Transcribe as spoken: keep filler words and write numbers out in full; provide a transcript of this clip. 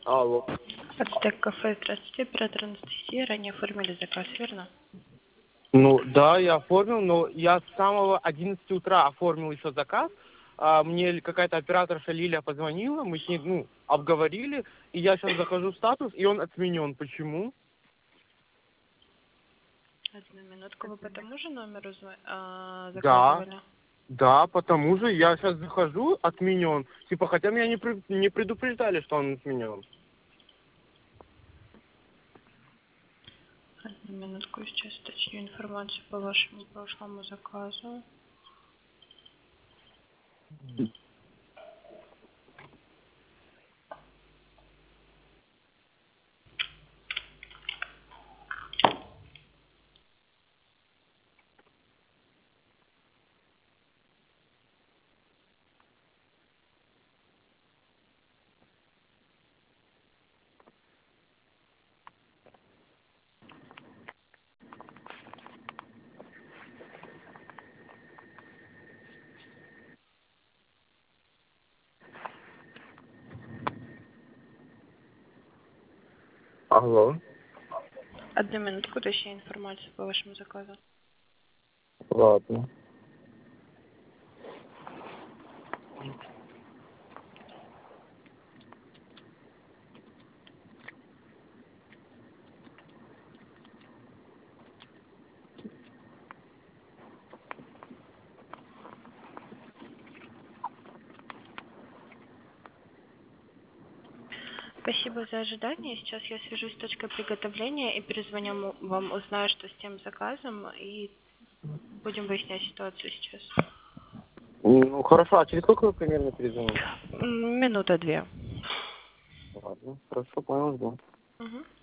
Алло. Ацтек кафе, здравствуйте, оператор Анастасия. Ранее оформили заказ, верно? Ну да, я оформил, но я с самого одиннадцати утра оформил еще заказ. А, мне какая-то операторша Лилия позвонила, мы с ней, ну, обговорили, и я сейчас захожу в статус, и он отменен. Почему? Одну минутку. Вы по тому же номеру зва- а, Да, заказывали? да, потому же я сейчас захожу, отменен. Типа, хотя меня не, при- не предупреждали, что он отменен. Одну минутку, сейчас уточню информацию по вашему прошлому заказу. Алло. Одну минутку, уточню информацию по вашему заказу. Ладно. Спасибо за ожидание. Сейчас я свяжусь с точкой приготовления и перезвоню м- вам, узнаю, что с тем заказом, и будем выяснять ситуацию сейчас. Ну хорошо, а через сколько вы примерно перезвоните? М, Минута две. Ладно, хорошо, понял, жду. Мгм.